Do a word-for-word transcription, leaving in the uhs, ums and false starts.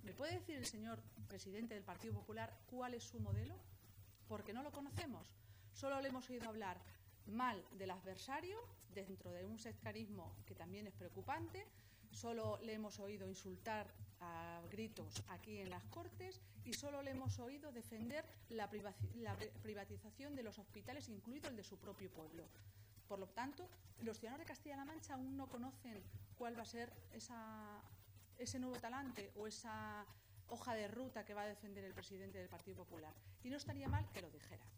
¿Me puede decir el señor presidente del Partido Popular cuál es su modelo? Porque no lo conocemos. Solo le hemos oído hablar mal del adversario dentro de un sectarismo que también es preocupante. Solo le hemos oído insultar a gritos aquí en las Cortes y solo le hemos oído defender la privatización de los hospitales, incluido el de su propio pueblo. Por lo tanto, los ciudadanos de Castilla-La Mancha aún no conocen cuál va a ser esa, ese nuevo talante o esa hoja de ruta que va a defender el presidente del Partido Popular. Y no estaría mal que lo dijera.